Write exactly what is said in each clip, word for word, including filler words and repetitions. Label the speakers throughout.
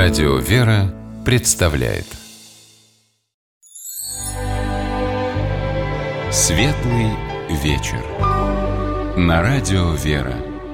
Speaker 1: Радио «Вера» представляет Светлый вечер на Радио «Вера».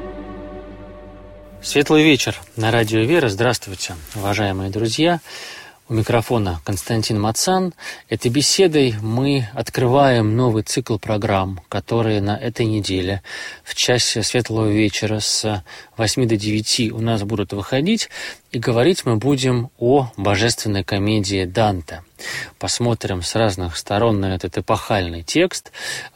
Speaker 2: Светлый вечер на Радио «Вера». Здравствуйте, уважаемые друзья. У микрофона Константин Мацан. Этой беседой мы открываем новый цикл программ, которые на этой неделе в часе Светлого вечера с восьми до девяти у нас будут выходить. И говорить мы будем о божественной комедии Данте. Посмотрим с разных сторон на этот эпохальный текст,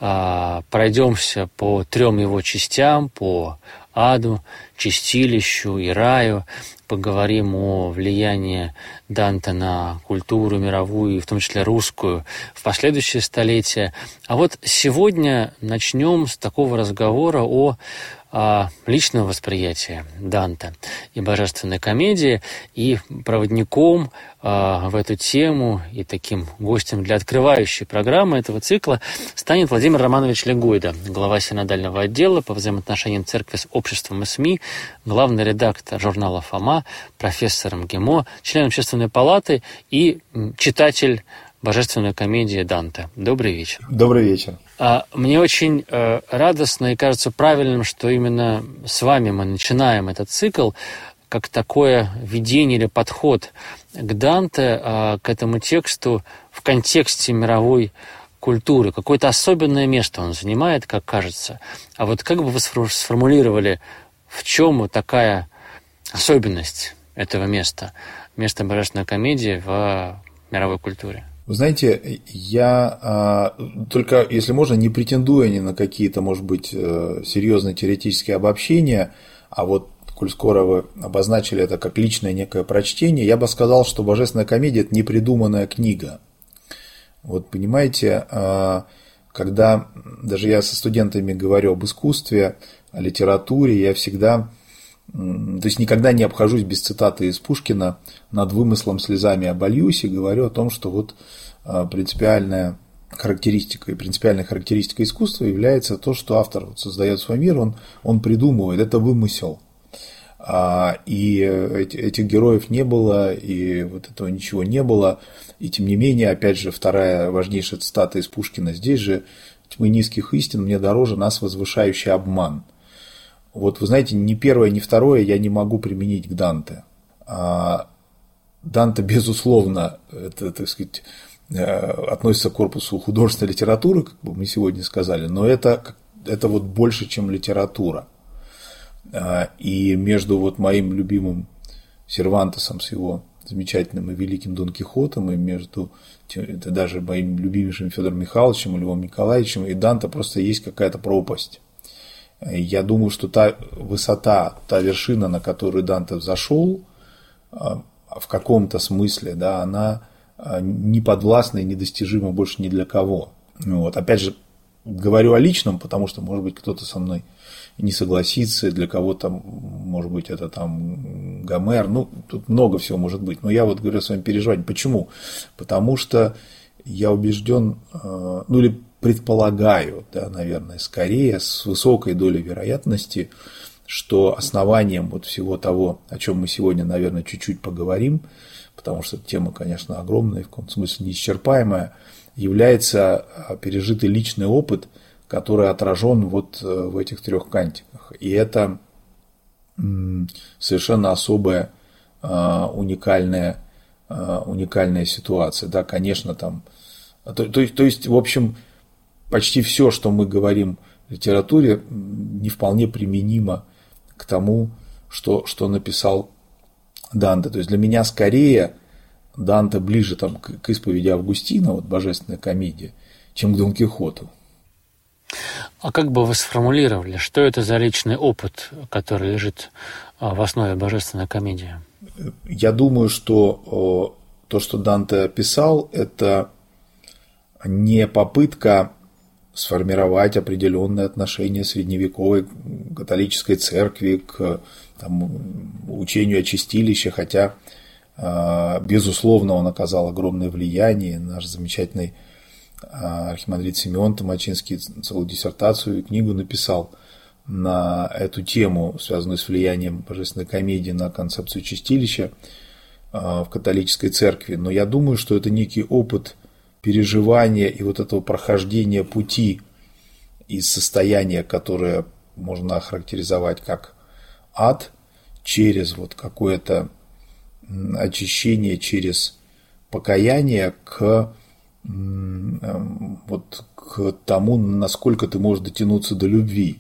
Speaker 2: пройдемся по трем его частям, по аду, чистилищу и раю, поговорим о влиянии Данте на культуру мировую, и в том числе русскую, в последующие столетия. А вот сегодня начнем с такого разговора о о личном восприятии Данте и божественной комедии, и проводником э, в эту тему и таким гостем для открывающей программы этого цикла станет Владимир Романович Легойда, глава синодального отдела по взаимоотношениям церкви с обществом и СМИ, главный редактор журнала «Фома», профессор МГИМО, член Общественной палаты и читатель божественной комедии Данте. Добрый вечер.
Speaker 3: Добрый вечер.
Speaker 2: Мне очень радостно и кажется правильным, что именно с вами мы начинаем этот цикл, как такое видение или подход к Данте, к этому тексту в контексте мировой культуры. Какое-то особенное место он занимает, как кажется. А вот как бы вы сформулировали, в чем такая особенность этого места, места божественной комедии в мировой культуре?
Speaker 3: Вы знаете, я а, только, если можно, не претендуя ни на какие-то, может быть, серьезные теоретические обобщения, а вот, коль скоро вы обозначили это как личное некое прочтение, я бы сказал, что божественная комедия – это непридуманная книга. Вот понимаете, а, когда даже я со студентами говорю об искусстве, о литературе, я всегда... То есть никогда не обхожусь без цитаты из Пушкина: «Над вымыслом слезами обольюсь», и говорю о том, что вот принципиальная характеристика и принципиальная характеристика искусства является то, что автор создает свой мир, он, он придумывает, это вымысел. И этих героев не было, и вот этого ничего не было. И тем не менее, опять же, вторая важнейшая цитата из Пушкина: «Здесь же тьмы низких истин мне дороже нас возвышающий обман». Вот вы знаете, ни первое, ни второе я не могу применить к Данте. А Данте, безусловно, это, так сказать, относится к корпусу художественной литературы, как бы мы сегодня сказали, но это, это вот больше, чем литература. И между вот моим любимым Сервантесом с его замечательным и великим Дон Кихотом, и между это даже моим любимейшим Федором Михайловичем и Львом Николаевичем и Данте просто есть какая-то пропасть. Я думаю, что та высота, та вершина, на которую Данте взошел, в каком-то смысле, да, она не подвластна и недостижима больше ни для кого. Вот. Опять же, говорю о личном, потому что, может быть, кто-то со мной не согласится, для кого-то, может быть, это там Гомер, ну, тут много всего может быть. Но я вот говорю о своем переживании. Почему? Потому что я убежден, ну или предполагаю, да, наверное, скорее с высокой долей вероятности, что основанием вот всего того, о чем мы сегодня, наверное, чуть-чуть поговорим, потому что тема, конечно, огромная, в каком-то смысле неисчерпаемая, является пережитый личный опыт, который отражен вот в этих трех кантиках. И это совершенно особая, уникальная, уникальная ситуация. Да, конечно, там. То, то, то есть, в общем, почти все, что мы говорим в литературе, не вполне применимо к тому, что, что написал Данте. То есть для меня скорее Данте ближе там, к, к исповеди Августина, вот божественная комедия, чем к Дон Кихоту.
Speaker 2: А как бы вы сформулировали, что это за личный опыт, который лежит в основе божественной комедии?
Speaker 3: Я думаю, что то, что Данте писал, это не попытка сформировать определенное отношение средневековой католической церкви к там, учению о чистилище, хотя, безусловно, он оказал огромное влияние. Наш замечательный архимандрит Симеон Томачинский целую диссертацию и книгу написал на эту тему, связанную с влиянием божественной комедии на концепцию чистилища. в католической церкви, но я думаю, что это некий опыт переживания и вот этого прохождения пути из состояния, которое можно охарактеризовать как ад, через вот какое-то очищение, через покаяние к, вот, к тому, насколько ты можешь дотянуться до любви.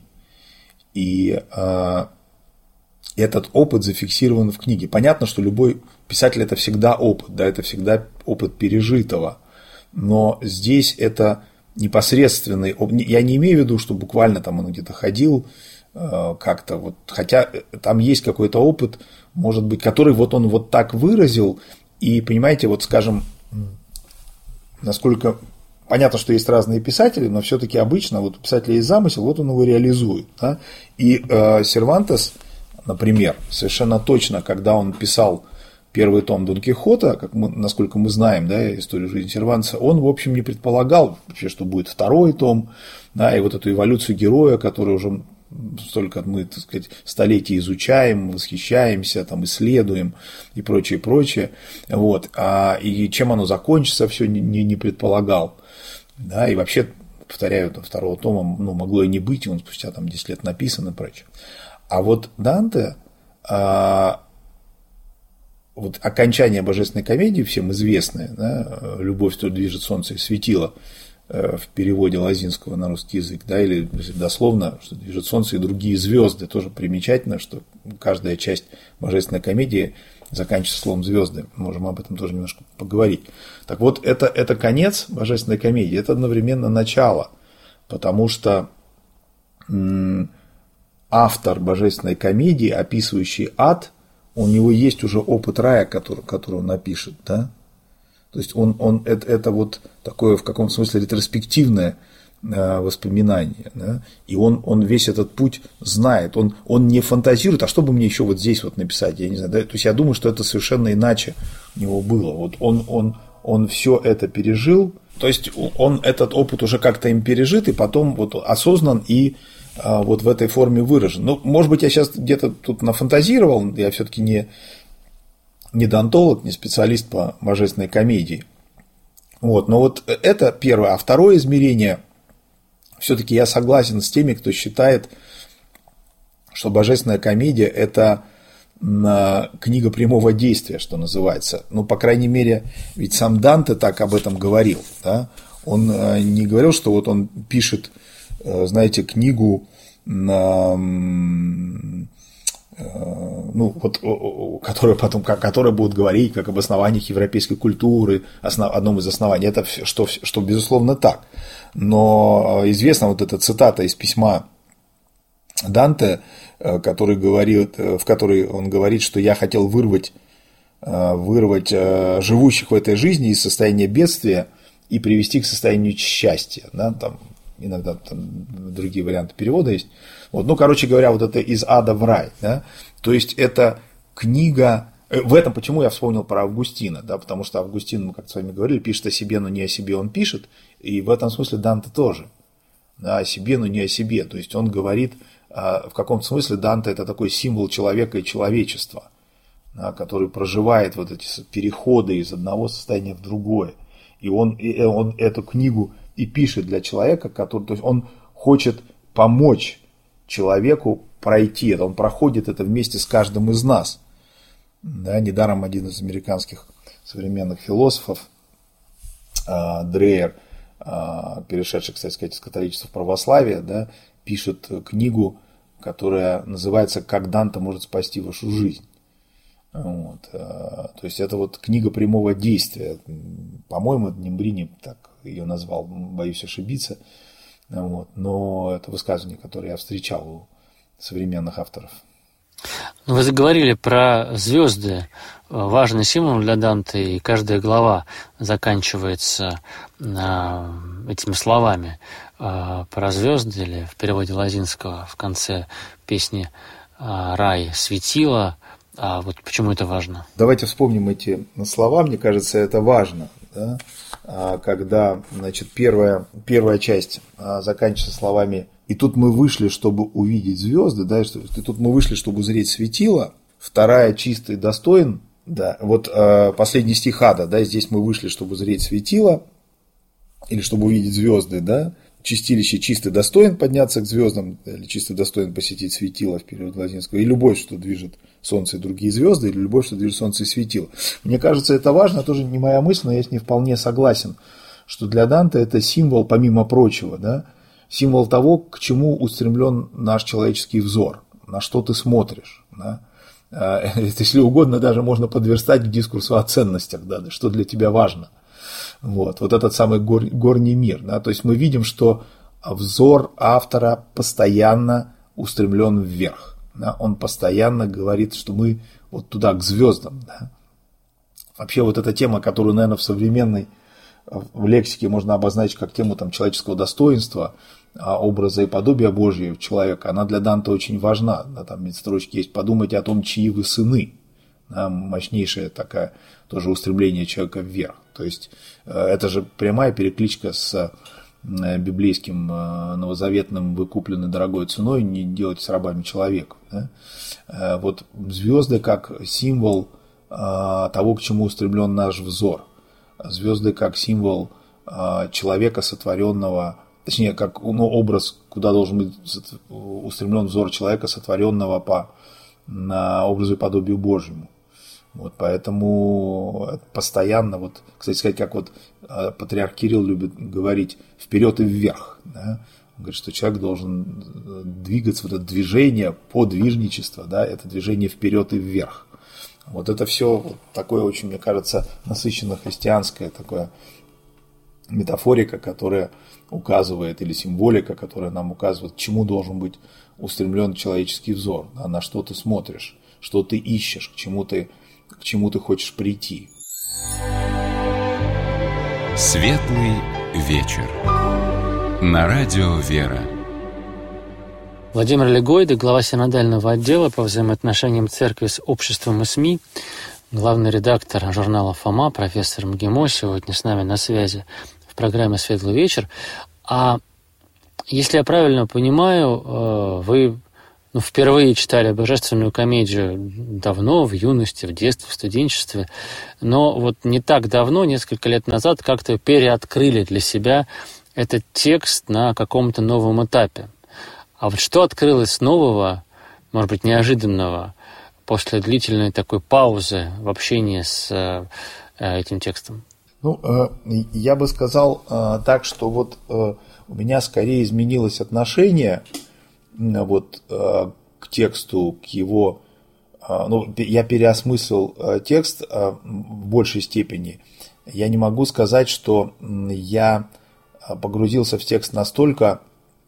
Speaker 3: И э, этот опыт зафиксирован в книге. Понятно, что любой писатель – это всегда опыт, да, это всегда опыт пережитого. Но здесь это непосредственный опыт. Я не имею в виду, что буквально там он где-то ходил э, как-то, вот, хотя там есть какой-то опыт, может быть, который вот он вот так выразил. И понимаете, вот скажем, насколько понятно, что есть разные писатели, но все-таки обычно вот у писателя есть замысел, вот он его реализует. Да? И э, Сервантес, например, совершенно точно, когда он писал первый том Дон Кихота, как мы, насколько мы знаем, да, историю жизни Сервантеса, он, в общем, не предполагал вообще, что будет второй том, да, и вот эту эволюцию героя, которую уже столько мы, так сказать, столетий изучаем, восхищаемся, там, исследуем и прочее, прочее. Вот. А, и чем оно закончится, все не, не, не предполагал. Да, и вообще, повторяю, там, второго тома ну, могло и не быть, и он спустя там, десять лет написан и прочее. А вот Данте, а, вот окончание божественной комедии, всем известное, да, «Любовь, то движет солнце и светило», в переводе Лозинского на русский язык, да, или дословно, что движет солнце и другие звезды. Тоже примечательно, что каждая часть божественной комедии заканчивается словом звезды. Можем об этом тоже немножко поговорить. Так вот, это, это конец божественной комедии, это одновременно начало, потому что м, автор божественной комедии, описывающий ад, у него есть уже опыт рая, который, который он напишет, да. То есть он, он, это, это вот такое в каком-то смысле ретроспективное э, воспоминание. Да? И он, он весь этот путь знает. Он, он не фантазирует, а что бы мне еще вот здесь вот написать, я не знаю. Да? То есть я думаю, что это совершенно иначе у него было. Вот он, он, он все это пережил. То есть он этот опыт уже как-то им пережит, и потом вот осознан и э, вот в этой форме выражен. Ну, может быть, я сейчас где-то тут нафантазировал, я все-таки не. не донтолог, не специалист по божественной комедии. Вот, но вот это первое. А второе измерение, все-таки я согласен с теми, кто считает, что божественная комедия – это книга прямого действия, что называется. Ну, по крайней мере, ведь сам Данте так об этом говорил. Да? Он не говорил, что вот он пишет, знаете, книгу на... ну, вот, которые потом, которые будут говорить как об основаниях европейской культуры, основ, одном из оснований, это что, что безусловно так. Но известна вот эта цитата из письма Данте, который говорит, в которой он говорит, что я хотел вырвать, вырвать живущих в этой жизни из состояния бедствия и привести к состоянию счастья. Да, там, иногда там другие варианты перевода есть. Вот, ну, короче говоря, вот это из ада в рай. Да? То есть это книга. В этом почему я вспомнил про Августина, да, потому что Августин, мы как с вами говорили, пишет о себе, но не о себе он пишет. И в этом смысле Данте тоже. Да, о себе, но не о себе. То есть он говорит, в каком-то смысле Данте это такой символ человека и человечества, да, который проживает вот эти переходы из одного состояния в другое. И он, и он эту книгу и пишет для человека, который, то есть он хочет помочь человеку пройти это, он проходит это вместе с каждым из нас. Да, недаром один из американских современных философов, Дрейер, перешедший, кстати сказать, из католичества в православие, да, пишет книгу, которая называется «Как Данте может спасти вашу жизнь». Вот. То есть это вот книга прямого действия. По-моему, Нембрини так ее назвал, боюсь ошибиться. Вот. Но это высказывание, которое я встречал у современных авторов.
Speaker 2: Вы заговорили про звезды, важный символ для Данте, и каждая глава заканчивается этими словами про звезды, или в переводе Лозинского в конце песни «Рай светило». А вот почему это важно?
Speaker 3: Давайте вспомним эти слова, мне кажется, это важно. Да? Когда, значит, первая, первая часть заканчивается словами «И тут мы вышли, чтобы увидеть звезды», да, и тут мы вышли, чтобы узреть светило. Вторая «Чистый достоин Да, вот э, последний стих Ада, да, здесь мы вышли, чтобы узреть светило, или чтобы увидеть звезды, да, чистилище чистый достоин подняться к звездам, или чистый достоин посетить светило в период латинского, и любовь, что движет солнце и другие звезды, или любовь, что движет солнце и светило. Мне кажется, это важно, тоже не моя мысль, но я с ней вполне согласен, что для Данте это символ, помимо прочего, да, символ того, к чему устремлен наш человеческий взор, на что ты смотришь, да. Это, если угодно, даже можно подверстать к дискурсу о ценностях, да, что для тебя важно. Вот, вот этот самый гор, горний мир. Да, то есть мы видим, что взор автора постоянно устремлен вверх. Да, он постоянно говорит, что мы вот туда, к звездам. Да. Вообще вот эта тема, которую, наверное, в современной в лексике можно обозначить как тему там, человеческого достоинства, образа и подобия Божьего человека, она для Данте очень важна. Да, там строчки есть: подумайте о том, чьи вы сыны. Да, мощнейшее такое тоже устремление человека вверх. То есть это же прямая перекличка с библейским новозаветным «вы куплены дорогой ценой, не делайте с рабами человека». Да? Вот звезды как символ того, к чему устремлен наш взор. Звезды как символ человека, сотворенного, точнее, как ну, образ, куда должен быть устремлен взор человека, сотворенного по на образу и подобию Божьему. Вот, поэтому постоянно, вот, кстати сказать, как вот патриарх Кирилл любит говорить, вперед и вверх. Да? Он говорит, что человек должен двигаться, вот это движение, подвижничество, да, это движение вперед и вверх. Вот это все вот такое очень, мне кажется, насыщенно христианское такое метафорика, которая указывает, или символика, которая нам указывает, к чему должен быть устремлен человеческий взор, да, на что ты смотришь, что ты ищешь, к чему ты, к чему ты хочешь прийти.
Speaker 1: Светлый вечер. На радио «Вера».
Speaker 2: Владимир Легойда, глава синодального отдела по взаимоотношениям церкви с обществом и СМИ, главный редактор журнала «Фома», профессор МГИМО, сегодня с нами на связи в программе «Светлый вечер». А если я правильно понимаю, вы ну, впервые читали божественную комедию давно, в юности, в детстве, в студенчестве, но вот не так давно, несколько лет назад, как-то переоткрыли для себя этот текст на каком-то новом этапе. А вот что открылось нового, может быть, неожиданного, после длительной такой паузы в общении с э, этим текстом?
Speaker 3: Ну, э, я бы сказал э, так, что вот э, у меня скорее изменилось отношение э, вот, э, к тексту, к его... Э, ну, я переосмыслил э, текст э, в большей степени. Я не могу сказать, что я погрузился в текст настолько,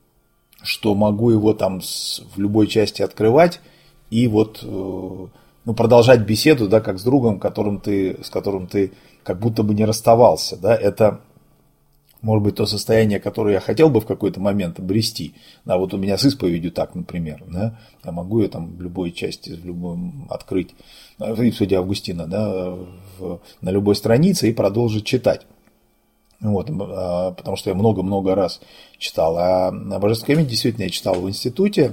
Speaker 3: что могу его там с, в любой части открывать и вот э, ну, продолжать беседу, да, как с другом, которым ты, с которым ты как будто бы не расставался. Да. Это, может быть, то состояние, которое я хотел бы в какой-то момент обрести. Да, вот у меня с исповедью так, например. Да. Я могу ее там в любой части, в любом открыть, в исповеди Августина, да, в, на любой странице и продолжить читать. Вот, потому что я много-много раз читал. А божественную комедию действительно я читал в институте,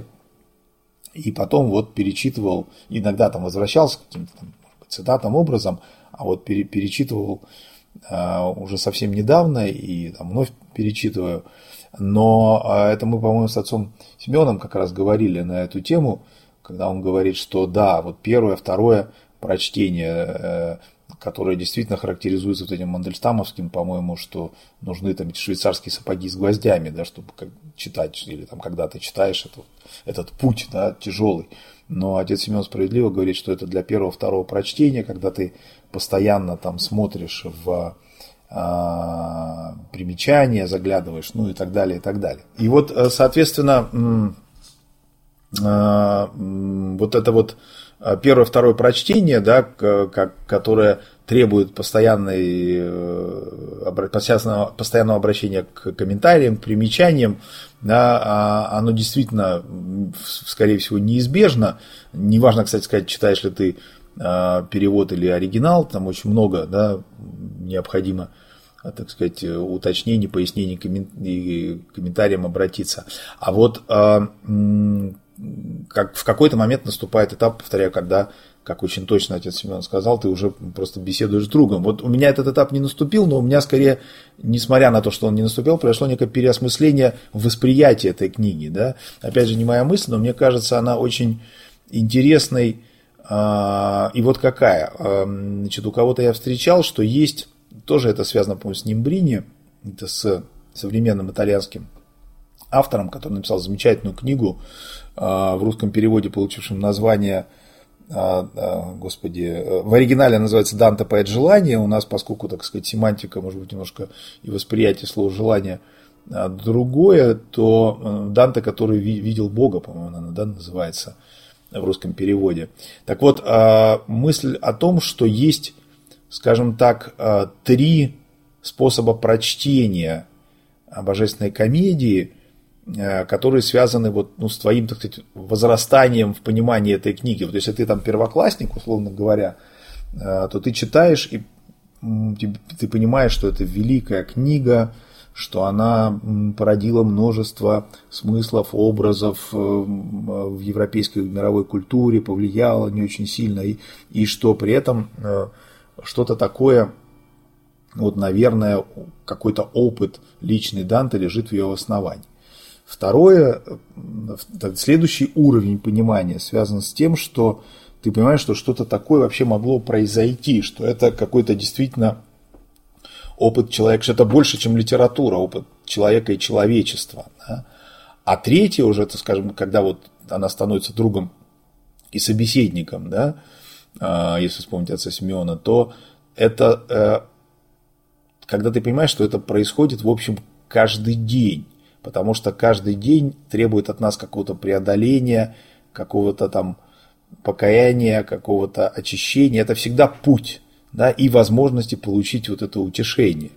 Speaker 3: и потом вот перечитывал, иногда там возвращался к каким-то там, может быть, цитатам, образом, а вот пере, перечитывал а, уже совсем недавно и там, вновь перечитываю. Но а, это мы, по-моему, с отцом Семеном как раз говорили на эту тему, когда он говорит, что да, вот первое, второе прочтение, которое действительно характеризуется вот этим мандельштамовским, по-моему, что нужны там эти швейцарские сапоги с гвоздями, да, чтобы читать, или там, когда ты читаешь этот, этот путь, да, тяжелый. Но отец Семен справедливо говорит, что это для первого-второго прочтения, когда ты постоянно там смотришь в а, примечания, заглядываешь, ну и так далее, и так далее. И вот, соответственно, а, вот это вот первое-второе прочтение, да, которое требует постоянной, постоянного, постоянного обращения к комментариям, к примечаниям, да, оно действительно, скорее всего, неизбежно. Неважно, кстати сказать, читаешь ли ты перевод или оригинал, там очень много, да, необходимо, так сказать, уточнений, пояснений и комментариям обратиться. А вот как, в какой-то момент наступает этап, повторяю, когда, как очень точно отец Семен сказал, ты уже просто беседуешь с другом. Вот у меня этот этап не наступил, но у меня скорее, несмотря на то, что он не наступил, произошло некое переосмысление восприятия этой книги. Да? Опять же, не моя мысль, но мне кажется, она очень интересной. И вот какая. Значит, у кого-то я встречал, что есть, тоже это связано, по-моему, с Нимбрини, это с современным итальянским автором, который написал замечательную книгу в русском переводе, получившем название, господи, в оригинале называется «Данте. Поэт желания». У нас, поскольку, так сказать, семантика, может быть, немножко и восприятие слова «желание» другое, то Данте, который видел Бога, по-моему, она, да, называется в русском переводе. Так вот, мысль о том, что есть, скажем так, три способа прочтения божественной комедии, которые связаны вот, ну, с твоим, так сказать, возрастанием в понимании этой книги. Вот если ты там первоклассник, условно говоря, то ты читаешь, и ты понимаешь, что это великая книга, что она породила множество смыслов, образов в европейской мировой культуре, повлияла не очень сильно, и, и что при этом что-то такое, вот, наверное, какой-то опыт личный Данте лежит в ее основании. Второе, следующий уровень понимания связан с тем, что ты понимаешь, что что-то такое вообще могло произойти, что это какой-то действительно опыт человека, что это больше, чем литература, опыт человека и человечества. Да? А третье уже, это, скажем, когда вот она становится другом и собеседником, да, если вспомнить отца Симеона, то это когда ты понимаешь, что это происходит, в общем, каждый день. Потому что каждый день требует от нас какого-то преодоления, какого-то там покаяния, какого-то очищения. Это всегда путь, да, и возможности получить вот это утешение.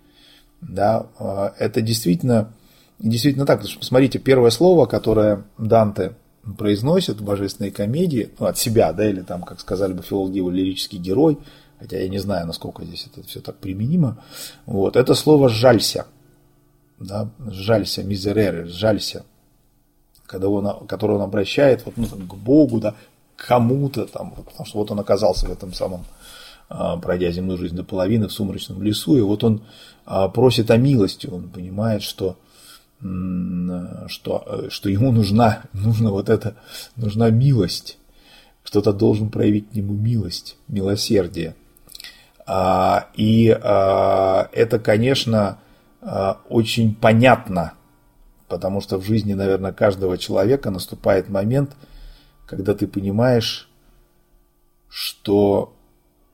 Speaker 3: Да, это действительно, действительно так. Потому что, посмотрите, первое слово, которое Данте произносит в божественной комедии, ну, от себя, да, или там, как сказали бы филологи, его лирический герой, хотя я не знаю, насколько здесь это все так применимо, вот, это слово «жалься». Да, жалься, мизерере, жалься, когда он, который он обращает вот, ну, там, к Богу, да, к кому-то, там, потому что вот он оказался в этом самом, пройдя земную жизнь до половины, в сумрачном лесу, и вот он просит о милости, он понимает, что, что, что ему нужна, нужна вот эта, нужна милость, кто-то должен проявить к нему милость, милосердие. И это, конечно, очень понятно, потому что в жизни, наверное, каждого человека наступает момент, когда ты понимаешь, что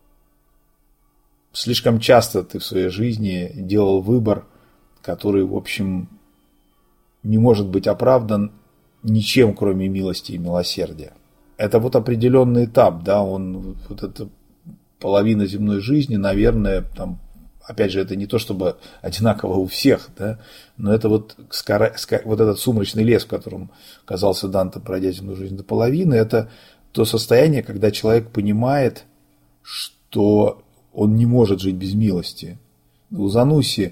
Speaker 3: слишком часто ты в своей жизни делал выбор, который, в общем, не может быть оправдан ничем, кроме милости и милосердия. Это вот определенный этап, да, он, вот эта половина земной жизни, наверное, там, опять же, это не то, чтобы одинаково у всех, да, но это вот, вот этот сумрачный лес, в котором оказался Данте, пройдя земную жизнь до половины, это то состояние, когда человек понимает, что он не может жить без милости. У Зануси,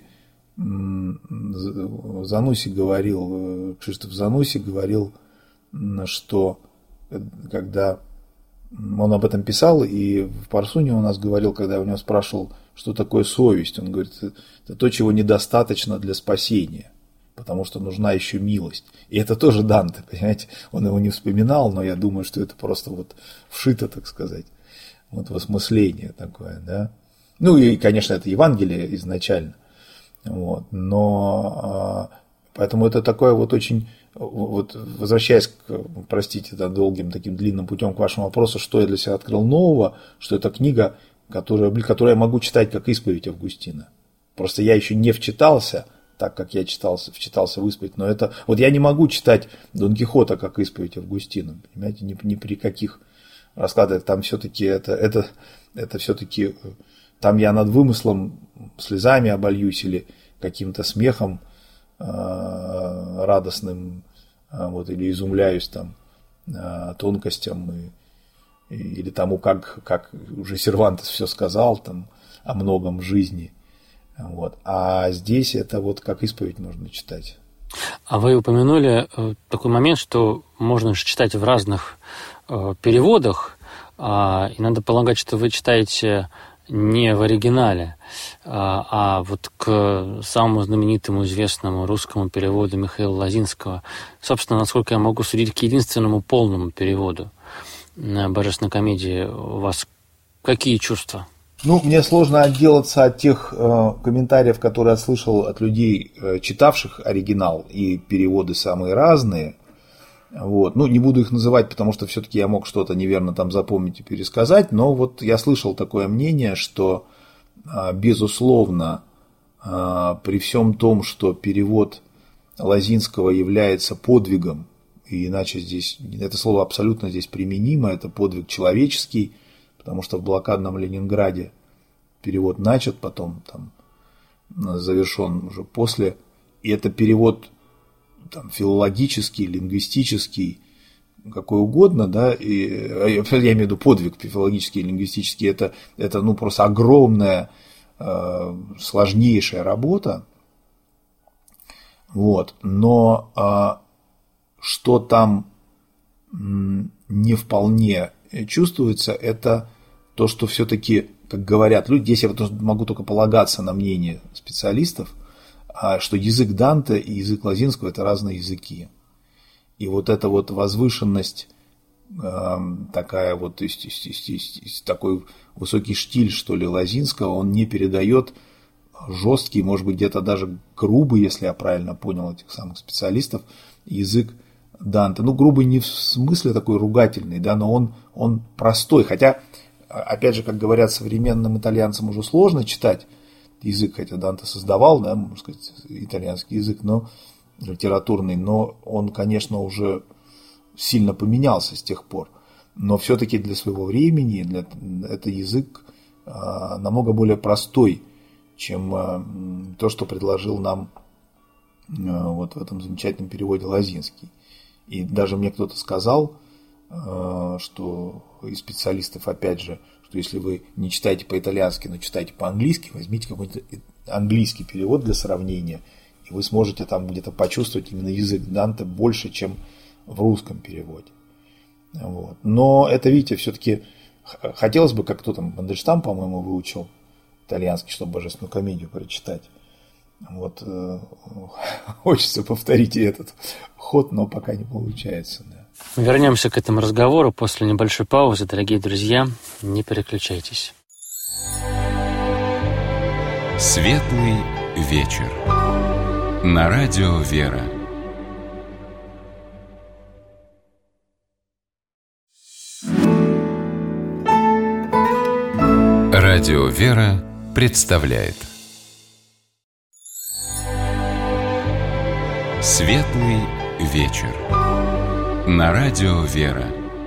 Speaker 3: Зануси говорил, Кшиштоф Зануси говорил, что когда он об этом писал, и в Парсуне у нас говорил, когда я у него спрашивал, что такое совесть, он говорит, это то, чего недостаточно для спасения, потому что нужна еще милость. И это тоже Данте, понимаете, он его не вспоминал, но я думаю, что это просто вот вшито, так сказать, вот осмысление такое, да. Ну и, конечно, это Евангелие изначально, вот, но поэтому это такое вот очень, вот возвращаясь, к, простите, да, долгим таким длинным путем к вашему вопросу, что я для себя открыл нового, что это книга, которую, которую я могу читать как исповедь Августина. Просто я еще не вчитался, так как я читался, вчитался в исповедь, но это, вот я не могу читать Дон Кихота как исповедь Августина, понимаете, ни, ни при каких раскладах, там все-таки это, это, это все-таки, там я над вымыслом слезами обольюсь или каким-то смехом э, радостным, э, вот, или изумляюсь там э, тонкостям и или тому, как, как уже Сервантес все сказал там, о многом в жизни. Вот. А здесь это вот как исповедь можно читать.
Speaker 2: А вы упомянули такой момент, что можно же читать в разных переводах, и надо полагать, что вы читаете не в оригинале, а вот к самому знаменитому, известному русскому переводу Михаила Лозинского, собственно, насколько я могу судить, к единственному полному переводу «Божественной комедии», у вас какие чувства?
Speaker 3: Ну, мне сложно отделаться от тех э, комментариев, которые я слышал от людей, э, читавших оригинал, и переводы самые разные. Вот. Ну, не буду их называть, потому что все-таки я мог что-то неверно там запомнить и пересказать, но вот я слышал такое мнение, что, э, безусловно, э, при всем том, что перевод Лозинского является подвигом, и иначе здесь, это слово абсолютно здесь применимо, это подвиг человеческий, потому что в блокадном Ленинграде перевод начат, потом там завершен уже после. И это перевод там, филологический, лингвистический, какой угодно, да, и, я имею в виду подвиг филологический, лингвистический, это, это ну, просто огромная, э, сложнейшая работа. Вот. Но э, что там не вполне чувствуется, это то, что все-таки, как говорят люди, здесь я могу только полагаться на мнение специалистов, что язык Данте и язык Лозинского – это разные языки. И вот эта вот возвышенность, такая вот, то есть, есть, есть, есть такой высокий штиль, что ли, Лозинского, он не передает жесткий, может быть, где-то даже грубый, если я правильно понял этих самых специалистов, язык Данте. Ну, грубый не в смысле такой ругательный, да, но он, он простой. Хотя, опять же, как говорят, современным итальянцам уже сложно читать язык, хотя Данте создавал, да, можно сказать, итальянский язык, но литературный, но он, конечно, уже сильно поменялся с тех пор. Но все-таки для своего времени для, это язык а, намного более простой, чем а, то, что предложил нам а, вот в этом замечательном переводе Лозинский. И даже мне кто-то сказал, что из специалистов, опять же, что если вы не читаете по-итальянски, но читаете по-английски, возьмите какой-то английский перевод для сравнения, и вы сможете там где-то почувствовать именно язык Данте больше, чем в русском переводе. Вот. Но это, видите, все-таки хотелось бы, как кто там, Мандельштам, по-моему, выучил итальянский, чтобы Божественную комедию прочитать. Вот, э, хочется повторить и этот ход, но пока не получается. Да.
Speaker 2: Вернемся к этому разговору после небольшой паузы, дорогие друзья. Не переключайтесь.
Speaker 1: Светлый вечер. На радио «Вера». Радио «Вера» представляет Светлый вечер. На радио «Вера».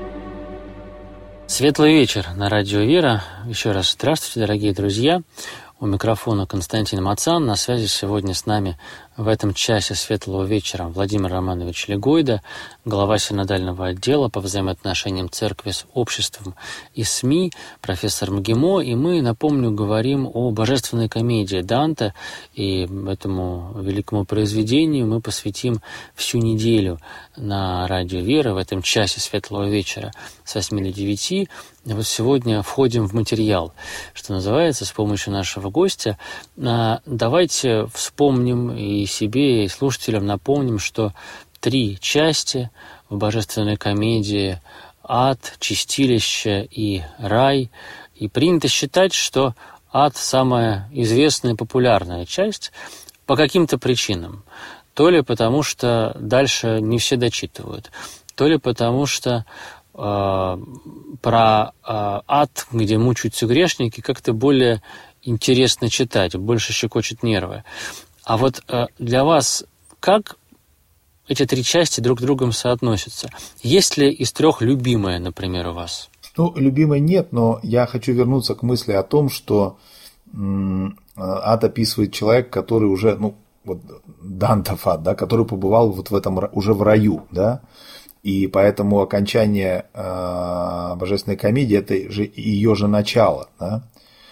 Speaker 2: Светлый вечер на радио «Вера». Еще раз здравствуйте, дорогие друзья. У микрофона Константин Мацан. На связи сегодня с нами в этом часе светлого вечера Владимир Романович Легойда, глава синодального отдела по взаимоотношениям церкви с обществом и СМИ, профессор МГИМО. И мы, напомню, говорим о Божественной комедии Данте. И этому великому произведению мы посвятим всю неделю на радио «Вера» в этом часе светлого вечера с восьми до девяти. И вот сегодня входим в материал, что называется, с помощью нашего гостя. Давайте вспомним и себе, и слушателям напомним, что три части в Божественной комедии – ад, чистилище и рай. И принято считать, что ад – самая известная и популярная часть по каким-то причинам. То ли потому, что дальше не все дочитывают, то ли потому, что э, про э, ад, где мучаются грешники, как-то более интересно читать, больше щекочет нервы. А вот э, для вас как эти три части друг с другом соотносятся? Есть ли из трех любимая, например, у вас?
Speaker 3: Ну, любимой нет, но я хочу вернуться к мысли о том, что м- ад описывает человек, который уже, ну, вот Дантов ад, да, который побывал вот в этом уже в раю, да, и поэтому окончание э, Божественной комедии это же ее же начало, да,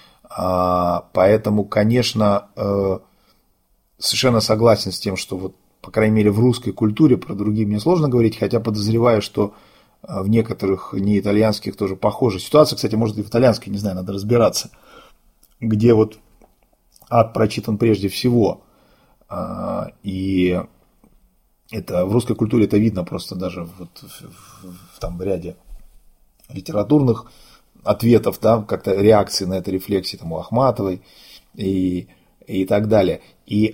Speaker 3: а, поэтому, конечно, э, совершенно согласен с тем, что вот по крайней мере, в русской культуре, про другие мне сложно говорить, хотя подозреваю, что в некоторых неитальянских тоже похожая ситуация. Кстати, может и в итальянской, не знаю, надо разбираться, где вот ад прочитан прежде всего. И это в русской культуре это видно просто даже вот в, в, в, там, в ряде литературных ответов, да, как-то реакции на это, рефлексии там, у Ахматовой и, и так далее. И,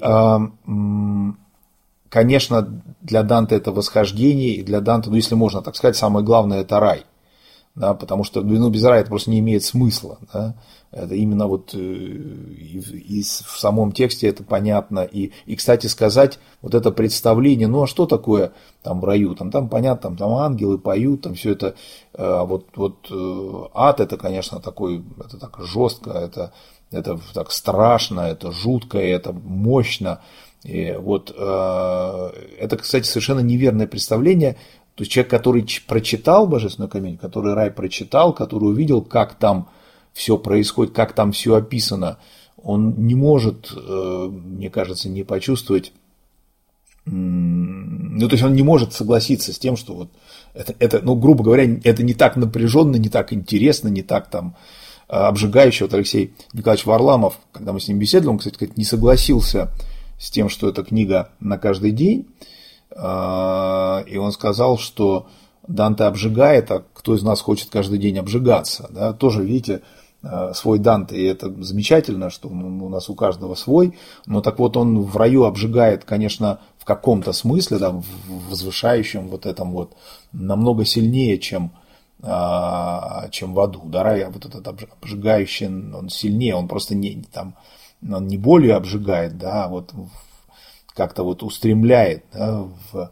Speaker 3: конечно, для Данте это восхождение, и для Данте, ну, если можно так сказать, самое главное – это рай. Да, потому что ну, без рая это просто не имеет смысла. Да? Это именно вот и, и в самом тексте это понятно. И, и, кстати сказать, вот это представление, ну а что такое там в раю? Там, там понятно, там, там ангелы поют, там все это. А вот, вот ад это, конечно, такой, это так жестко, это, это так страшно, это жутко, это мощно. И вот это, кстати, совершенно неверное представление. То есть человек, который прочитал Божественную комедию, который рай прочитал, который увидел, как там все происходит, как там все описано, он не может, мне кажется, не почувствовать, ну, то есть он не может согласиться с тем, что вот это, это, ну, грубо говоря, это не так напряженно, не так интересно, не так там обжигающе. Вот Алексей Николаевич Варламов, когда мы с ним беседовали, он, кстати, не согласился с тем, что это книга на каждый день. И он сказал, что Данте обжигает, а кто из нас хочет каждый день обжигаться. Да? Тоже, видите, свой Данте, и это замечательно, что у нас у каждого свой. Но так вот он в раю обжигает, конечно, в каком-то смысле, да, в возвышающем вот этом вот, намного сильнее, чем, чем в аду. Да? Рай вот этот обжигающий, он сильнее, он просто не, там, он не болью обжигает, да, а вот как-то вот устремляет, да, в,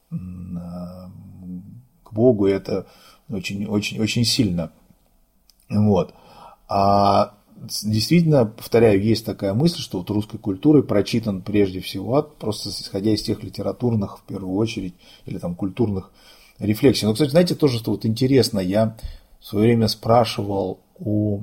Speaker 3: к Богу, и это очень, очень, очень сильно. Вот. А действительно, повторяю, есть такая мысль, что вот русской культурой прочитан прежде всего ад, просто исходя из тех литературных, в первую очередь, или там культурных рефлексий. Но, кстати, знаете, тоже что вот интересно, я в свое время спрашивал у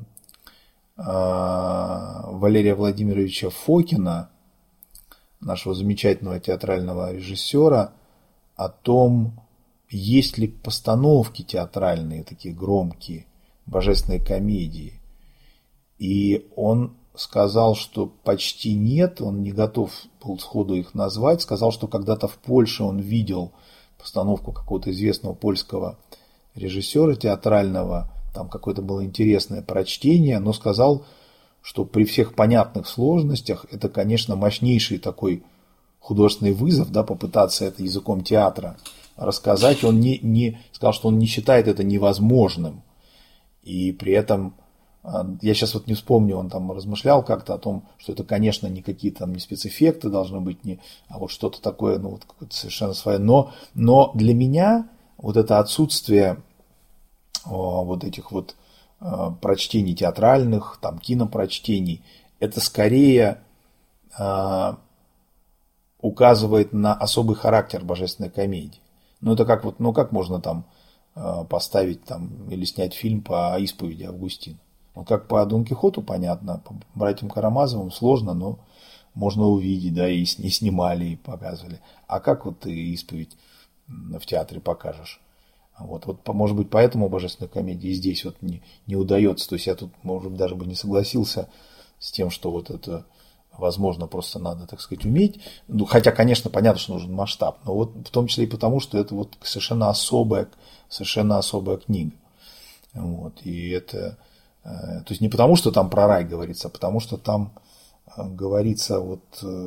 Speaker 3: э, Валерия Владимировича Фокина, нашего замечательного театрального режиссера, о том, есть ли постановки театральные, такие громкие, божественной комедии. И он сказал, что почти нет, он не готов был сходу их назвать, сказал, что когда-то в Польше он видел постановку какого-то известного польского режиссера театрального, там какое-то было интересное прочтение, но сказал, что при всех понятных сложностях это, конечно, мощнейший такой художественный вызов, да, попытаться это языком театра рассказать. Он не, не сказал, что он не считает это невозможным. И при этом, я сейчас вот не вспомню, он там размышлял как-то о том, что это, конечно, не какие-то там не спецэффекты должны быть, не, а вот что-то такое, ну, вот какое-то совершенно свое. Но, но для меня вот это отсутствие о, вот этих вот прочтений театральных, там, кинопрочтений, это скорее э, указывает на особый характер божественной комедии. Ну, это как вот, ну, как можно там э, поставить там или снять фильм по исповеди Августина? Ну, как по Дон Кихоту, понятно, по братьям Карамазовым сложно, но можно увидеть, да, и, и снимали, и показывали. А как вот ты исповедь в театре покажешь? Вот, вот, может быть, поэтому божественной комедии здесь вот не, не удается. То есть я тут, может быть, даже бы не согласился с тем, что вот это возможно, просто надо, так сказать, уметь. Ну, хотя, конечно, понятно, что нужен масштаб, но вот в том числе и потому, что это вот совершенно особая, совершенно особая книга. Вот, и это, то есть не потому, что там про рай говорится, а потому, что там говорится вот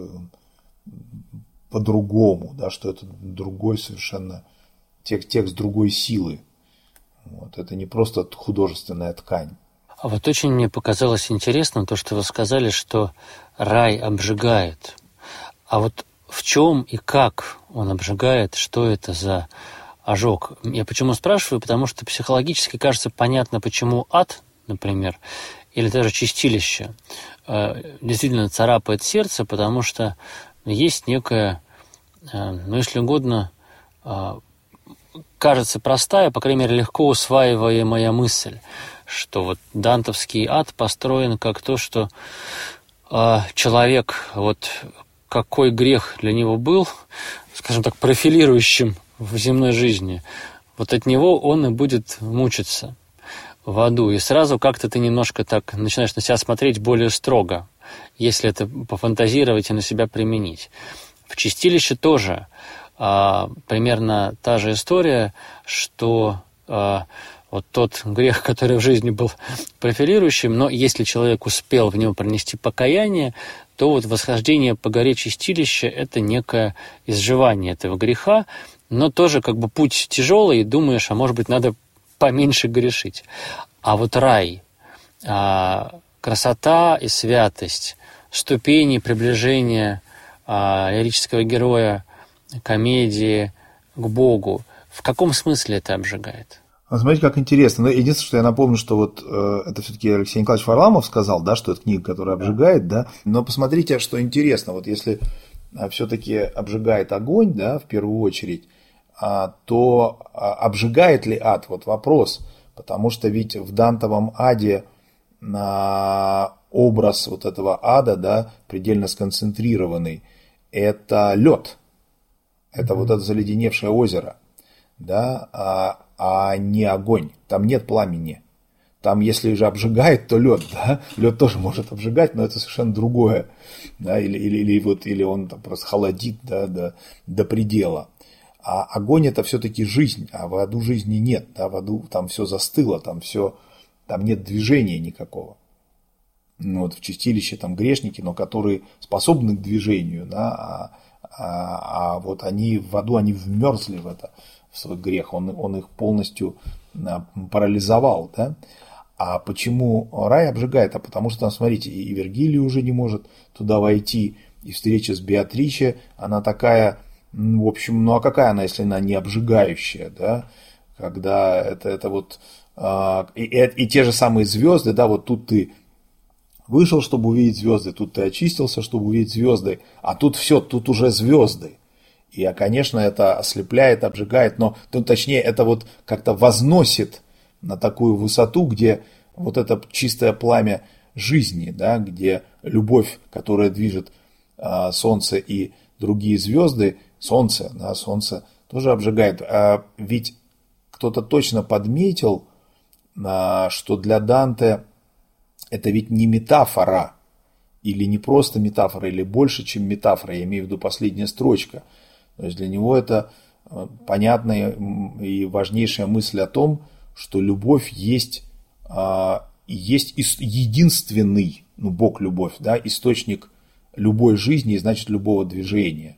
Speaker 3: по-другому, да, что это другой совершенно Текст, текст другой силы. Вот. Это не просто художественная ткань.
Speaker 2: А вот очень мне показалось интересным то, что вы сказали, что рай обжигает. А вот в чем и как он обжигает, что это за ожог? Я почему спрашиваю? Потому что психологически кажется понятно, почему ад, например, или даже чистилище действительно царапает сердце, потому что есть некая, ну, если угодно, кажется простая, по крайней мере, легко усваиваемая мысль, что вот дантовский ад построен как то, что э, человек вот какой грех для него был, скажем так, профилирующим в земной жизни, вот от него он и будет мучиться в аду. И сразу как-то ты немножко так начинаешь на себя смотреть более строго, если это пофантазировать и на себя применить. В чистилище тоже а, примерно та же история, что а, вот тот грех, который в жизни был профилирующим, но если человек успел в него принести покаяние, то вот восхождение по горе чистилища – это некое изживание этого греха, но тоже как бы путь тяжелый, и думаешь, а может быть, надо поменьше грешить. А вот рай, а, красота и святость, ступени приближения а, лирического героя, комедии к Богу, в каком смысле это обжигает?
Speaker 3: Смотрите, как интересно. Но единственное, что я напомню, что вот э, это все-таки Алексей Николаевич Варламов сказал, да, что это книга, которая обжигает, да. Но посмотрите, что интересно. Вот если все-таки обжигает огонь, да, в первую очередь, а, то а, обжигает ли ад? Вот вопрос. Потому что ведь в Дантовом аде а, образ вот этого ада, да, предельно сконцентрированный, это лед. Это вот это заледеневшее озеро, да, а, а не огонь. Там нет пламени. Там, если же обжигает, то лед, да, лед тоже может обжигать, но это совершенно другое, да, или, или, или, вот, или он там просто холодит, да, до, до предела. А огонь это все-таки жизнь, а в аду жизни нет, да, в аду там все застыло, там все, там нет движения никакого. Ну, вот в чистилище там грешники, но которые способны к движению, да, а, а, а вот они в аду, они вмерзли в это, в свой грех, он, он их полностью парализовал, да. А почему рай обжигает? А потому что там, смотрите, и Вергилий уже не может туда войти, и встреча с Беатриче, она такая, в общем, ну а какая она, если она не обжигающая, да, когда это, это вот, и, и, и те же самые звезды, да, вот тут ты вышел, чтобы увидеть звезды, тут ты очистился, чтобы увидеть звезды, а тут все, тут уже звезды. И, конечно, это ослепляет, обжигает, но, ну, точнее, это вот как-то возносит на такую высоту, где вот это чистое пламя жизни, да, где любовь, которая движет а, солнце и другие звезды, солнце, да, солнце тоже обжигает. А ведь кто-то точно подметил, а, что для Данте это ведь не метафора, или не просто метафора, или больше, чем метафора, я имею в виду последняя строчка. То есть для него это понятная и важнейшая мысль о том, что любовь есть, есть единственный, ну, Бог любовь, да, источник любой жизни и, значит, любого движения.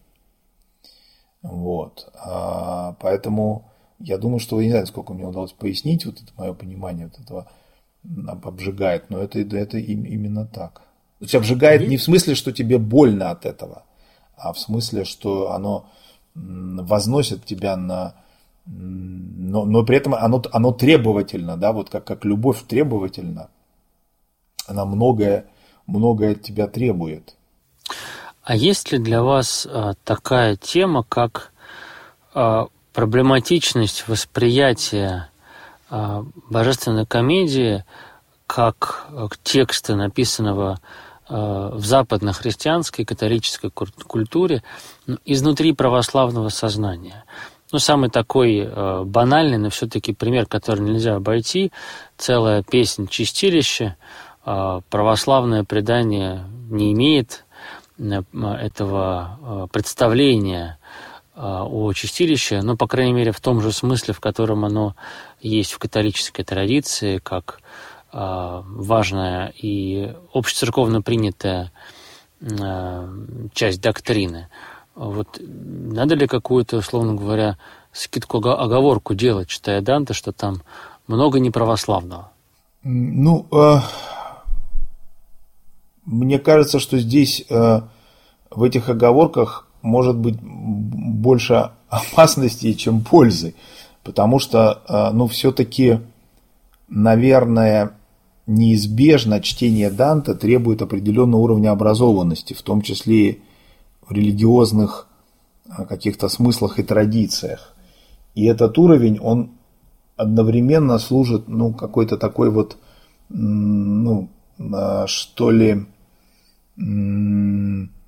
Speaker 3: Вот. Поэтому я думаю, что, я не знаю, сколько мне удалось пояснить, вот это мое понимание вот этого обжигает, но это, это именно так. То есть обжигает не в смысле, что тебе больно от этого, а в смысле, что оно возносит тебя на... Но, но при этом оно, оно требовательно, да, вот как, как любовь требовательна, она многое, многое от тебя требует.
Speaker 2: А есть ли для вас а, такая тема, как а, проблематичность восприятия а, божественной комедии как а, текста, написанного а, в западно-христианской католической культуре изнутри православного сознания? Ну, самый такой э, банальный, но все-таки пример, который нельзя обойти, целая песня «Чистилище», э, православное предание не имеет э, этого э, представления э, о чистилище, но, по крайней мере, в том же смысле, в котором оно есть в католической традиции, как э, важная и общецерковно принятая э, часть доктрины. Вот надо ли какую-то, условно говоря, скидку, оговорку делать, читая Данте, что там много неправославного?
Speaker 3: Ну, э, мне кажется, что здесь э, в этих оговорках может быть больше опасностей, чем пользы, потому что, э, ну, все-таки, наверное, неизбежно чтение Данте требует определенного уровня образованности, в том числе и в религиозных каких-то смыслах и традициях. И этот уровень, он одновременно служит, ну, какой-то такой вот, ну, что ли,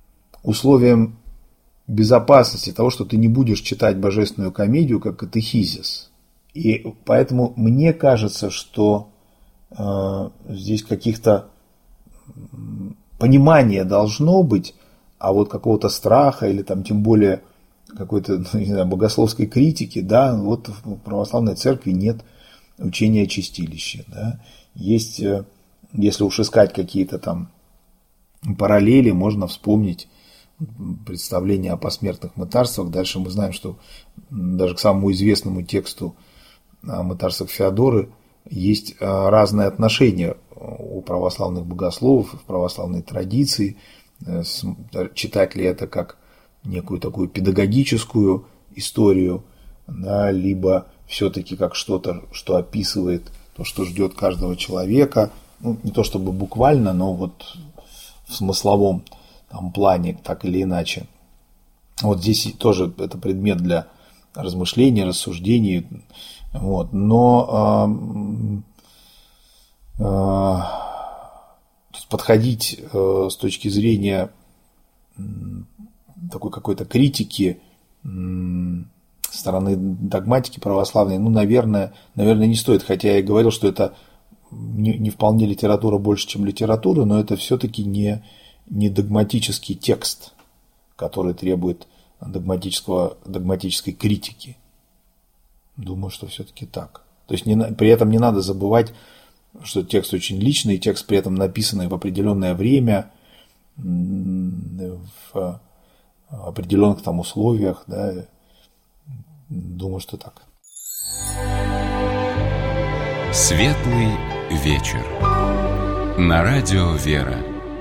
Speaker 3: условием безопасности того, что ты не будешь читать божественную комедию как катехизис. И поэтому мне кажется, что э, здесь каких-то понимания должно быть, а вот какого-то страха или там тем более какой-то, ну, не знаю, богословской критики, да, вот в православной церкви нет учения о чистилище, да. Есть, если уж искать какие-то там параллели, можно вспомнить представление о посмертных мытарствах. Дальше мы знаем, что даже к самому известному тексту о мытарствах Феодоры есть разные отношения у православных богословов, в православной традиции. Читать ли это как некую такую педагогическую историю, да, либо все-таки как что-то, что описывает то, что ждет каждого человека, ну, не то чтобы буквально, но вот в смысловом там плане, так или иначе. Вот здесь тоже это предмет для размышлений, рассуждений, вот. Но э, э, подходить э, с точки зрения э, такой какой-то критики э, стороны догматики православной, ну, наверное, наверное, не стоит, хотя я и говорил, что это не, не вполне литература больше, чем литература, но это все-таки не, не догматический текст, который требует догматического, догматической критики. Думаю, что все-таки так. То есть не, при этом не надо забывать, что текст очень личный, текст при этом написанный в определенное время, в определенных там условиях, да. Думаю, что так.
Speaker 1: Светлый вечер. На радио «Вера».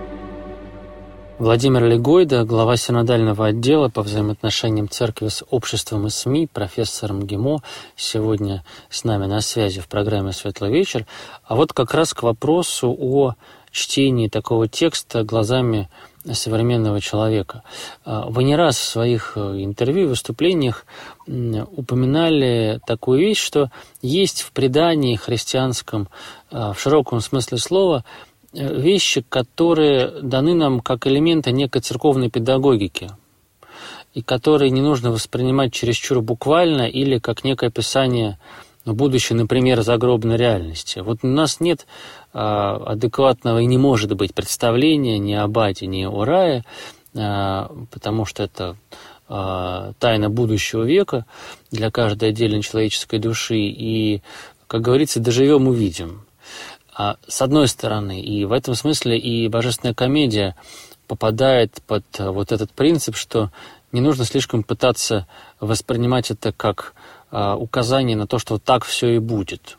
Speaker 2: Владимир Легойда, глава синодального отдела по взаимоотношениям церкви с обществом и СМИ, профессор МГИМО, сегодня с нами на связи в программе «Светлый вечер». А вот как раз к вопросу о чтении такого текста глазами современного человека. Вы не раз в своих интервью, выступлениях упоминали такую вещь, что есть в предании христианском, в широком смысле слова, вещи, которые даны нам как элементы некой церковной педагогики, и которые не нужно воспринимать чересчур буквально или как некое описание будущей, например, загробной реальности. Вот у нас нет а, адекватного и не может быть представления ни об аде, ни о рае, а, потому что это а, тайна будущего века для каждой отдельной человеческой души. И, как говорится, доживем — увидим. А, с одной стороны, и в этом смысле и божественная комедия попадает под вот этот принцип, что не нужно слишком пытаться воспринимать это как указание на то, что так все и будет.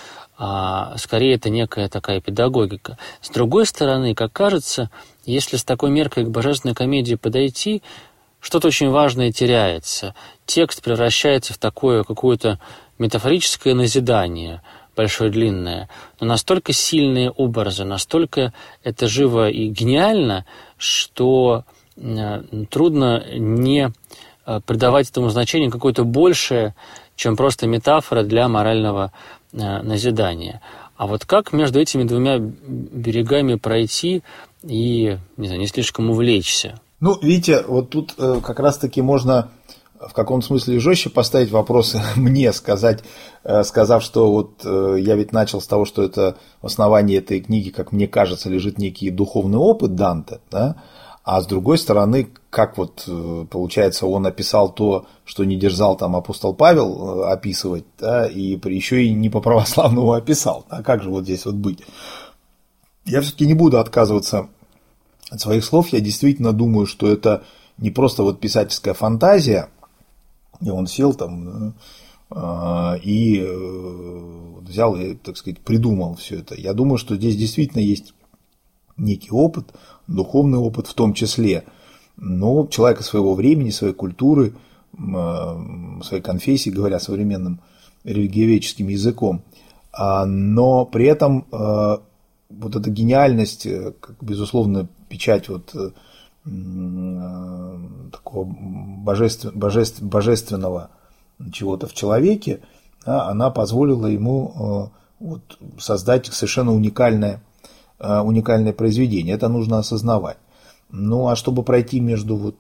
Speaker 2: А скорее, это некая такая педагогика. С другой стороны, как кажется, если с такой меркой к божественной комедии подойти, что-то очень важное теряется. Текст превращается в такое какое-то метафорическое назидание, большое, длинное, но настолько сильные образы, настолько это живо и гениально, что трудно не придавать этому значению какое-то большее, чем просто метафора для морального э, назидания. А вот как между этими двумя берегами пройти и, не знаю, не слишком увлечься?
Speaker 3: Ну, видите, вот тут э, как раз-таки можно в каком-то смысле жестче поставить вопросы мне, сказать, э, сказав, что вот э, я ведь начал с того, что это в основании этой книги, как мне кажется, лежит некий духовный опыт Данте, да? А с другой стороны, как вот получается, он описал то, что не дерзал там апостол Павел описывать, да, и еще и не по-православному описал. А как же вот здесь вот быть? Я все-таки не буду отказываться от своих слов. Я действительно думаю, что это не просто вот писательская фантазия, и он сел там и взял и, так сказать, придумал все это. Я думаю, что здесь действительно есть некий опыт, духовный опыт в том числе, но человека своего времени, своей культуры, своей конфессии, говоря современным религиоведческим языком. Но при этом вот эта гениальность, как, безусловно, печать вот такого божествен, божеств, божественного чего-то в человеке, она позволила ему вот создать совершенно уникальное уникальное произведение. Это нужно осознавать. Ну, а чтобы пройти между вот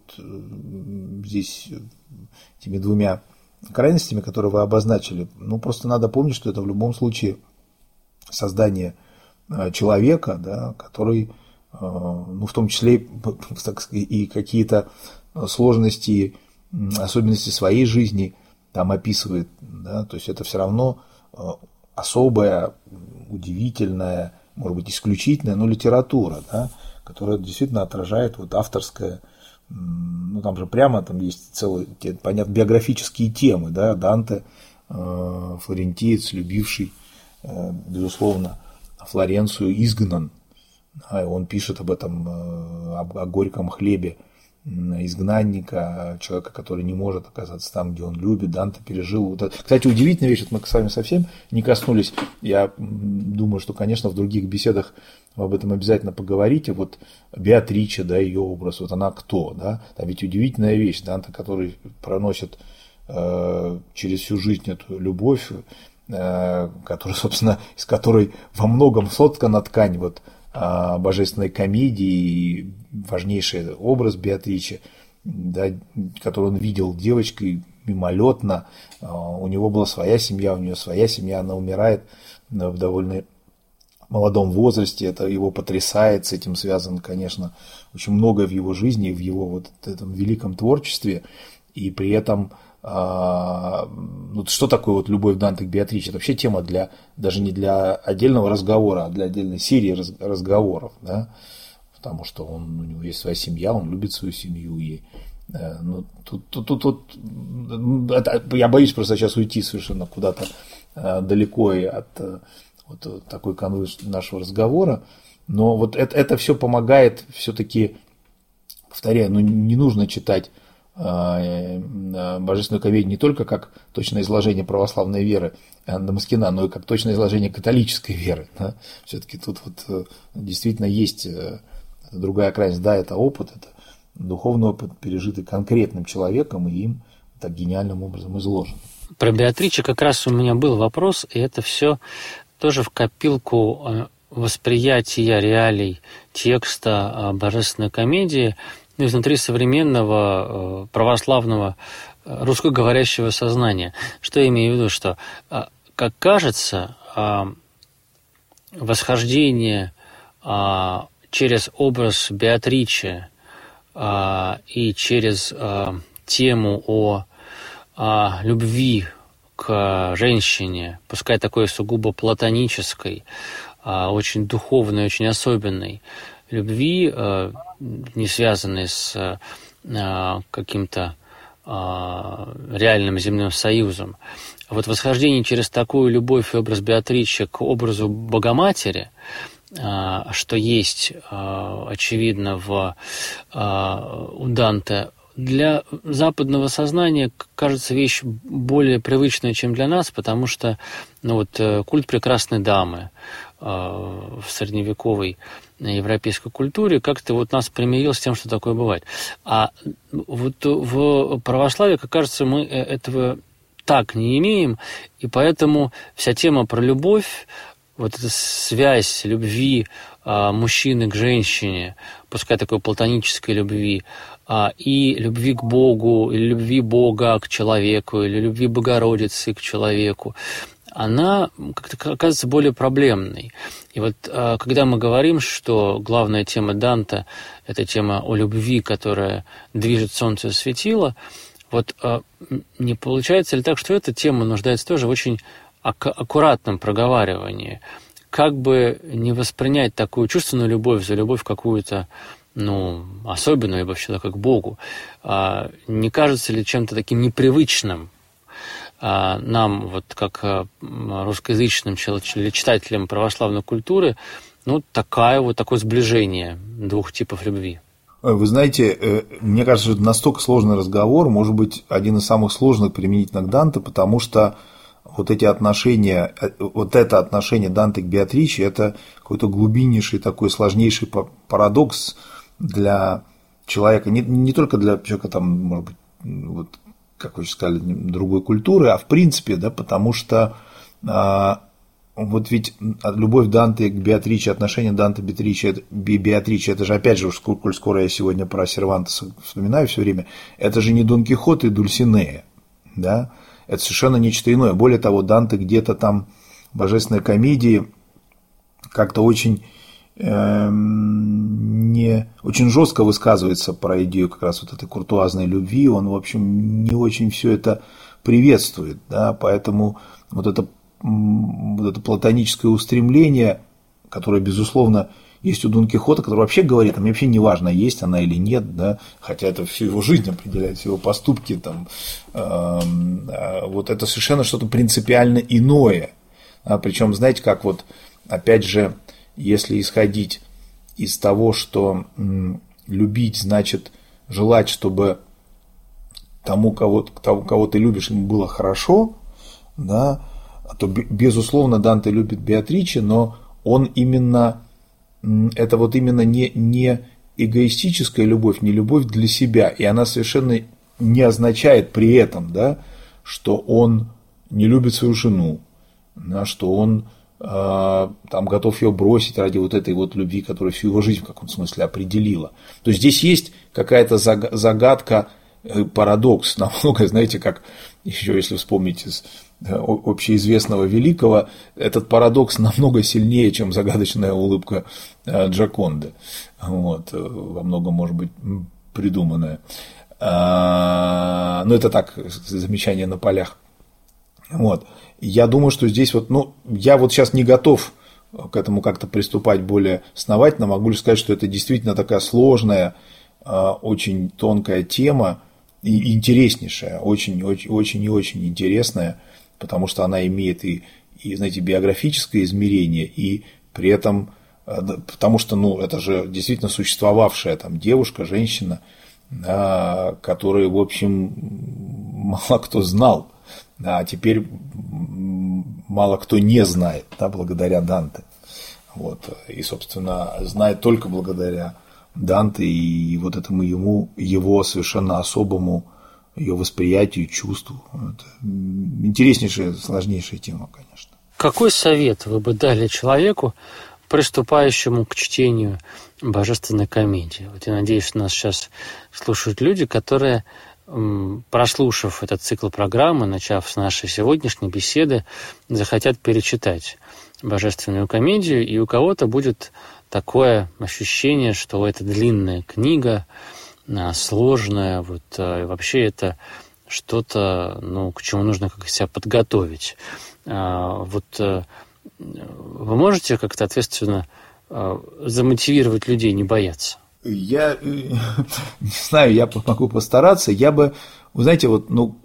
Speaker 3: здесь этими двумя крайностями, которые вы обозначили, ну, просто надо помнить, что это в любом случае создание человека, да, который, ну, в том числе и какие-то сложности, особенности своей жизни там описывает, да, то есть это все равно особая, удивительная, может быть, исключительная, но литература, да, которая действительно отражает вот авторское, ну, там же прямо там есть целые, понятно, биографические темы, да, Данте, э, флорентиец, любивший, э, безусловно, Флоренцию, изгнан, да, и он пишет об этом, э, о, о горьком хлебе изгнанника, человека, который не может оказаться там, где он любит. Данте пережил вот это. Кстати, удивительная вещь, мы с вами совсем не коснулись. Я думаю, что, конечно, в других беседах вы об этом обязательно поговорите. Вот Беатриче, да, ее образ, вот она кто, да? Там ведь удивительная вещь, Данте, который проносит э, через всю жизнь эту любовь, э, которая, собственно, из которой во многом соткана ткань вот божественной комедии, важнейший образ Беатриче, да, который он видел девочкой мимолетно, у него была своя семья, у нее своя семья, она умирает в довольно молодом возрасте, это его потрясает, с этим связано, конечно, очень многое в его жизни, в его вот этом великом творчестве, и при этом ну, что такое вот любовь Данте к Беатриче? Это вообще тема для, даже не для отдельного разговора, а для отдельной серии раз, разговоров, да? Потому что он, у него есть своя семья, он любит свою семью. И, ну, тут, тут, тут, тут, это, я боюсь просто сейчас уйти совершенно куда-то далеко и от вот такой канвы нашего разговора, но вот это, это все помогает все-таки, повторяю, ну, не нужно читать божественную комедию не только как точное изложение православной веры Дамаскина, но и как точное изложение католической веры. Да? Все-таки тут вот действительно есть другая крайность. Да, это опыт, это духовный опыт, пережитый конкретным человеком, и им так гениальным образом изложен.
Speaker 2: Про Беатриче как раз у меня был вопрос, и это все тоже в копилку восприятия реалий текста божественной комедии изнутри современного православного русскоговорящего сознания. Что я имею в виду? Что, как кажется, восхождение через образ Беатриче и через тему о любви к женщине, пускай такой сугубо платонической, очень духовной, очень особенной любви, не связанной с каким-то реальным земным союзом. Вот восхождение через такую любовь и образ Беатриче к образу Богоматери, что есть, очевидно, в, у Данте, для западного сознания кажется вещь более привычная, чем для нас, потому что ну вот, культ прекрасной дамы в средневековой европейской культуре как-то вот нас примирил с тем, что такое бывает. А вот в православии, как кажется, мы этого так не имеем, и поэтому вся тема про любовь, вот эта связь любви а, мужчины к женщине, пускай такой платонической любви, а, и любви к Богу, или любви Бога к человеку, или любви Богородицы к человеку, она как-то оказывается более проблемной. И вот а, когда мы говорим, что главная тема Данте – это тема о любви, которая движет солнце и светило, вот а, не получается ли так, что эта тема нуждается тоже в очень аккуратном проговаривании? Как бы не воспринять такую чувственную любовь за любовь какую-то, ну, особенную любовь человека к Богу? А, не кажется ли чем-то таким непривычным а, нам, вот как а, русскоязычным читателям православной культуры, ну, такая вот, такое сближение двух типов любви?
Speaker 3: Вы знаете, мне кажется, что это настолько сложный разговор, может быть, один из самых сложных применительно к Данте, потому что вот эти отношения, вот это отношение Данте к Беатриче, это какой-то глубиннейший такой сложнейший парадокс для человека, не, не только для человека, там, может быть, вот, как вы сказали, другой культуры, а в принципе, да, потому что а, вот ведь любовь Данте к Беатриче, отношение Данте к Беатриче, Беатриче, это же опять же, коль скоро я сегодня про Сервантеса вспоминаю все время, это же не Дон Кихот и Дульсинея, да, это совершенно нечто иное. Более того, Данте где-то там в божественной комедии как-то очень, э, не, очень жестко высказывается про идею как раз вот этой куртуазной любви, он, в общем, не очень все это приветствует, да, поэтому вот это вот это платоническое устремление, которое, безусловно, есть у Дон Кихота, который вообще говорит, мне вообще не важно, есть она или нет, да, хотя это всю его жизнь определяет, все его поступки, там, э, э, вот это совершенно что-то принципиально иное. А, причем, знаете, как вот, опять же, если исходить из того, что м, любить значит желать, чтобы тому, кого, тому, кого ты любишь, ему было хорошо, да, то, безусловно, Данте любит Беатриче, но он именно, это вот именно не, не эгоистическая любовь, не любовь для себя, и она совершенно не означает при этом, да, что он не любит свою жену, да, что он э, там готов ее бросить ради вот этой вот любви, которая всю его жизнь в каком-то смысле определила. То есть здесь есть какая-то загадка, парадокс, намного, знаете, как еще, если вспомнить из общеизвестного великого, этот парадокс намного сильнее, чем загадочная улыбка Джоконды, вот, во многом, может быть, придуманная. Но это так, замечание на полях. Вот. Я думаю, что здесь вот, ну, я вот сейчас не готов к этому как-то приступать более основательно, могу лишь сказать, что это действительно такая сложная, очень тонкая тема и интереснейшая, очень, очень, очень и очень интересная, потому что она имеет и, и, знаете, биографическое измерение, и при этом, потому что, ну, это же действительно существовавшая там девушка, женщина, которую, в общем, мало кто знал, а теперь мало кто не знает, да, благодаря Данте. Вот, и, собственно, знает только благодаря Данте и вот этому ему, его совершенно особому ее восприятию, чувству. Это интереснейшая, сложнейшая тема, конечно.
Speaker 2: Какой совет вы бы дали человеку, приступающему к чтению божественной комедии? Вот я надеюсь, что нас сейчас слушают люди, которые, прослушав этот цикл программы, начав с нашей сегодняшней беседы, захотят перечитать божественную комедию, и у кого-то будет такое ощущение, что это длинная книга, сложная, вот, и вообще это что-то, ну, к чему нужно как-то себя подготовить. Вот вы можете как-то ответственно замотивировать людей не бояться?
Speaker 3: Я не знаю, я могу постараться. Я бы, вы знаете, вот, ну,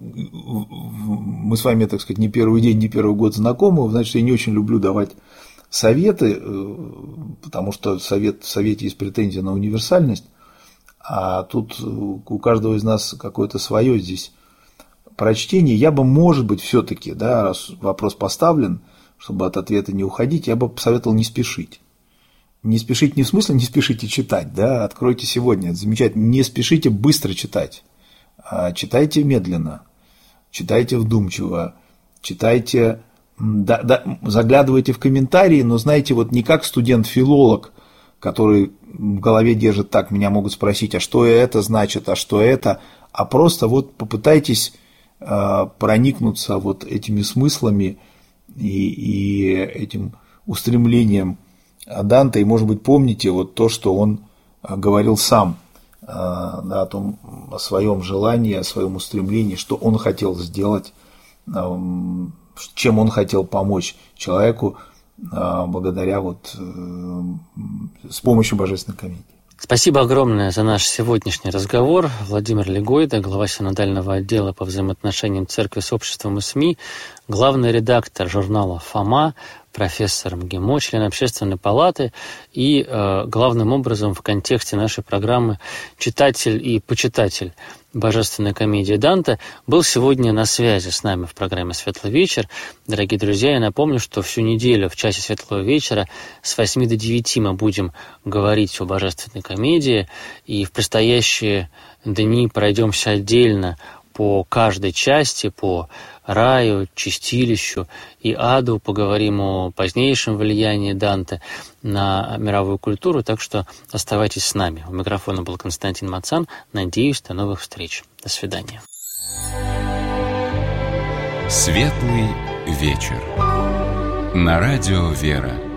Speaker 3: мы с вами, так сказать, не первый день, не первый год знакомы, значит, я не очень люблю давать советы, потому что совет, в совете есть претензия на универсальность, а тут у каждого из нас какое-то свое здесь прочтение. Я бы, может быть, все-таки, да, раз вопрос поставлен, чтобы от ответа не уходить, я бы посоветовал не спешить. Не спешить не в смысле не спешите читать, да, откройте сегодня, это замечательно, не спешите быстро читать, а читайте медленно, читайте вдумчиво, читайте, да, да, заглядывайте в комментарии, но знаете, вот не как студент-филолог, который в голове держит так, меня могут спросить, а что это значит, а что это, а просто вот попытайтесь э, проникнуться вот этими смыслами и, и этим устремлением Данте, и, может быть, помните вот то, что он говорил сам, э, да, о том, о своем желании, о своем устремлении, что он хотел сделать, э, чем он хотел помочь человеку, благодаря вот с помощью божественной комедии.
Speaker 2: Спасибо огромное за наш сегодняшний разговор. Владимир Легойда, глава синодального отдела по взаимоотношениям церкви с обществом и СМИ, главный редактор журнала «Фома», профессор МГИМО, член Общественной палаты и, э, главным образом, в контексте нашей программы читатель и почитатель божественной комедии Данте, был сегодня на связи с нами в программе «Светлый вечер». Дорогие друзья, я напомню, что всю неделю в часе Светлого вечера с восьми до девяти мы будем говорить о божественной комедии, и в предстоящие дни пройдемся отдельно по по каждой части, по раю, чистилищу и аду, поговорим о позднейшем влиянии Данте на мировую культуру, так что оставайтесь с нами. У микрофона был Константин Мацан. Надеюсь, до новых встреч. До свидания.
Speaker 1: Светлый вечер. На радио «Вера».